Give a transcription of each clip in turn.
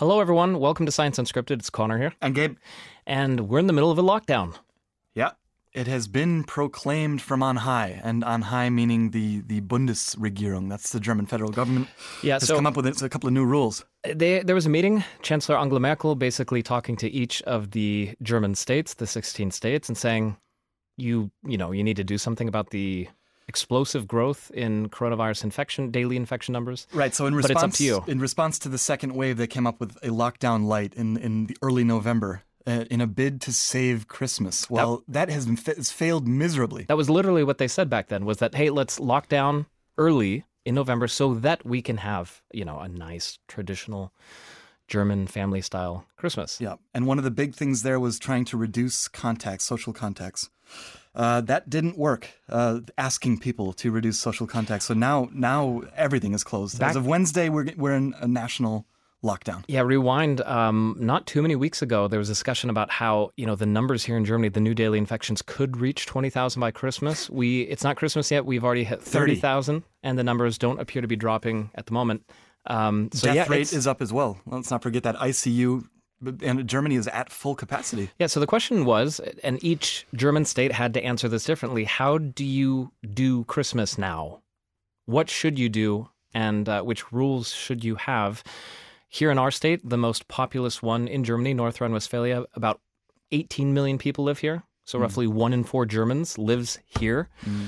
Hello, everyone. Welcome to Science Unscripted. It's Connor here. And Gabe. And we're in the middle of a lockdown. Yeah. It has been proclaimed from on high, and on high meaning the Bundesregierung. That's the German federal government. Yeah, has come up with a couple of new rules. There was a meeting, Chancellor Angela Merkel basically talking to each of the German states, the 16 states, and saying, you need to do something about the explosive growth in coronavirus daily infection numbers. Right, so but it's up to you. In response to the second wave, they came up with a lockdown light in the early November. In a bid to save Christmas. Well, that has failed miserably. That was literally what they said back then, was that, hey, let's lock down early in November so that we can have, a nice traditional German family-style Christmas. Yeah, and one of the big things there was trying to reduce social contacts. That didn't work, asking people to reduce social contacts. So now everything is closed. As of Wednesday, we're in a national lockdown. Yeah, rewind. Not too many weeks ago, there was discussion about how, the numbers here in Germany, the new daily infections could reach 20,000 by Christmas. It's not Christmas yet. We've already hit 30,000, and the numbers don't appear to be dropping at the moment. Death rate is up as well. Let's not forget that ICU, and Germany is at full capacity. Yeah, so the question was, and each German state had to answer this differently, how do you do Christmas now? What should you do, and which rules should you have? Here in our state, the most populous one in Germany, North Rhine-Westphalia, about 18 million people live here. So roughly 1 in 4 Germans lives here.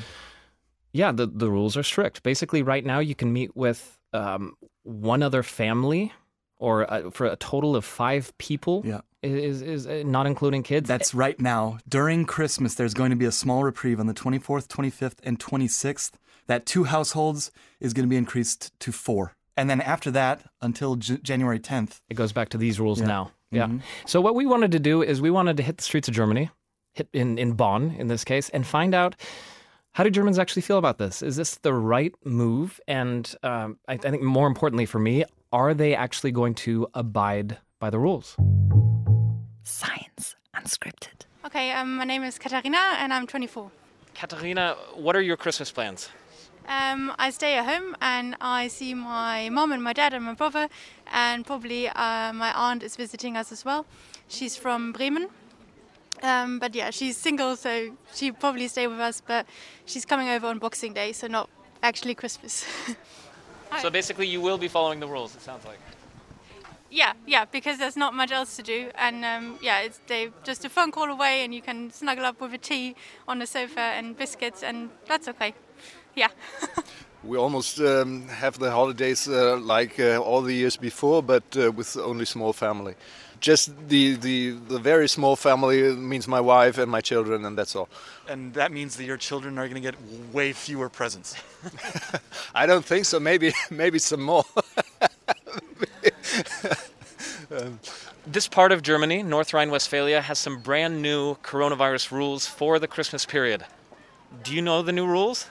Yeah, the rules are strict. Basically, right now, you can meet with one other family or for a total of 5 people, is not including kids. That's right now. During Christmas, there's going to be a small reprieve on the 24th, 25th, and 26th. That 2 households is going to be increased to 4. And then after that, until January 10th. It goes back to these rules now. Yeah. So what we wanted to do is we wanted to hit the streets of Germany, hit in Bonn in this case, and find out, how do Germans actually feel about this? Is this the right move? And I think more importantly for me, are they actually going to abide by the rules? Science Unscripted. Okay, my name is Katharina and I'm 24. Katharina, what are your Christmas plans? I stay at home and I see my mom and my dad and my brother, and probably my aunt is visiting us as well. She's from Bremen, but yeah, she's single, so she'll probably stay with us, but she's coming over on Boxing Day, so not actually Christmas. So basically you will be following the rules, it sounds like. Yeah, because there's not much else to do, and it's just a phone call away and you can snuggle up with a tea on the sofa and biscuits, and that's okay. Yeah. We almost have the holidays like all the years before, but with only small family. Just the very small family means my wife and my children, and that's all. And that means that your children are going to get way fewer presents. I don't think so. Maybe some more. This part of Germany, North Rhine-Westphalia, has some brand new coronavirus rules for the Christmas period. Do you know the new rules?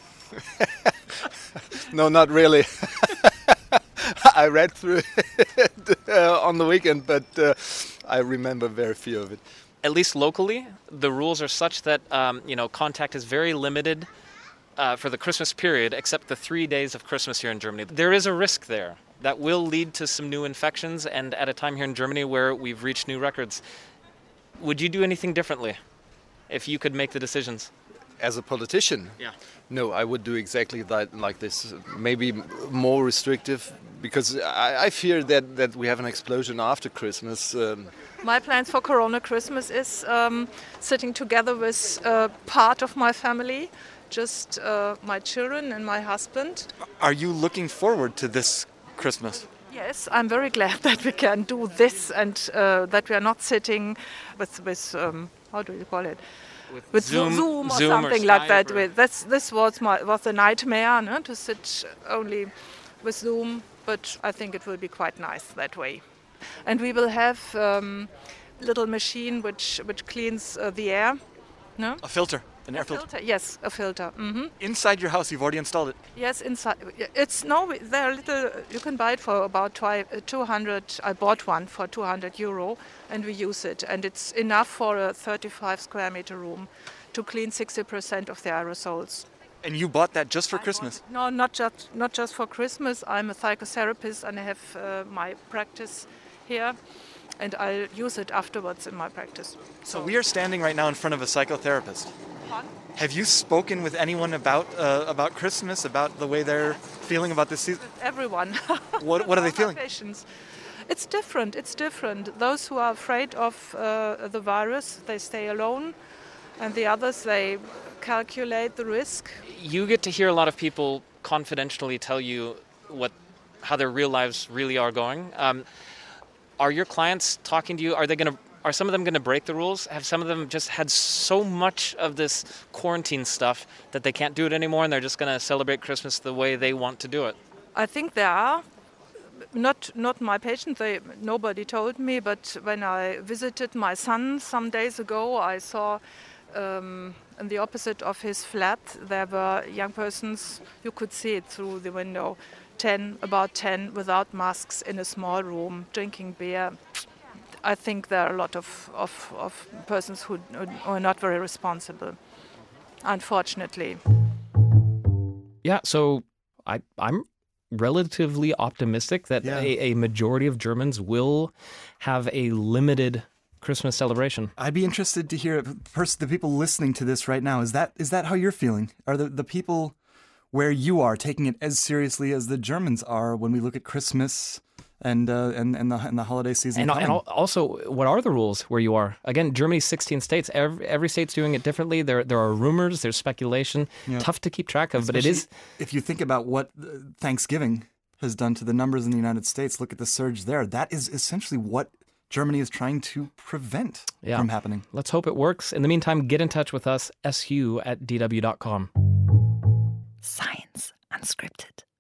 No, not really. I read through it on the weekend, but I remember very few of it. At least locally, the rules are such that contact is very limited for the Christmas period, except the 3 days of Christmas here in Germany. There is a risk there that will lead to some new infections, and at a time here in Germany where we've reached new records. Would you do anything differently if you could make the decisions? As a politician? Yeah. No, I would do exactly that, like this. Maybe more restrictive, because I fear that we have an explosion after Christmas. My plans for Corona Christmas is sitting together with part of my family, just my children and my husband. Are you looking forward to this Christmas? Yes, I'm very glad that we can do this and that we are not sitting with how do you call it? With Zoom or something like that. This was a nightmare, no? To sit only with Zoom, but I think it will be quite nice that way. And we will have little machine which cleans the air. No? A filter, an air filter. Yes, a filter. Mm-hmm. Inside your house, you've already installed it. Yes, inside. They're little. You can buy it for about 200. I bought one for €200, and we use it, and it's enough for a 35 square meter room to clean 60% of the aerosols. And you bought that just for Christmas? No, not just for Christmas. I'm a psychotherapist, and I have my practice here, and I'll use it afterwards in my practice. So we are standing right now in front of a psychotherapist. Have you spoken with anyone about Christmas, about the way they're feeling about this season? Everyone. What are they feeling? Patients. It's different. It's different. Those who are afraid of the virus, they stay alone, and the others, they calculate the risk. You get to hear a lot of people confidentially tell you how their real lives really are going. Are your clients talking to you? Are some of them going to break the rules? Have some of them just had so much of this quarantine stuff that they can't do it anymore, and they're just going to celebrate Christmas the way they want to do it? I think there are. Not my patient. Nobody told me, but when I visited my son some days ago, I saw in the opposite of his flat there were young persons. You could see it through the window. About 10 without masks in a small room drinking beer. I think there are a lot of persons who are not very responsible, unfortunately. Yeah, so I'm relatively optimistic that a majority of Germans will have a limited Christmas celebration. I'd be interested to hear the people listening to this right now. Is that how you're feeling? Are the people where you are taking it as seriously as the Germans are when we look at Christmas and the holiday season? And also, what are the rules where you are? Again, Germany's 16 states. Every state's doing it differently. There are rumors. There's speculation. Yeah. Tough to keep track of, but it is. If you think about what Thanksgiving has done to the numbers in the United States, look at the surge there. That is essentially what Germany is trying to prevent from happening. Let's hope it works. In the meantime, get in touch with us, su@dw.com. Science Unscripted.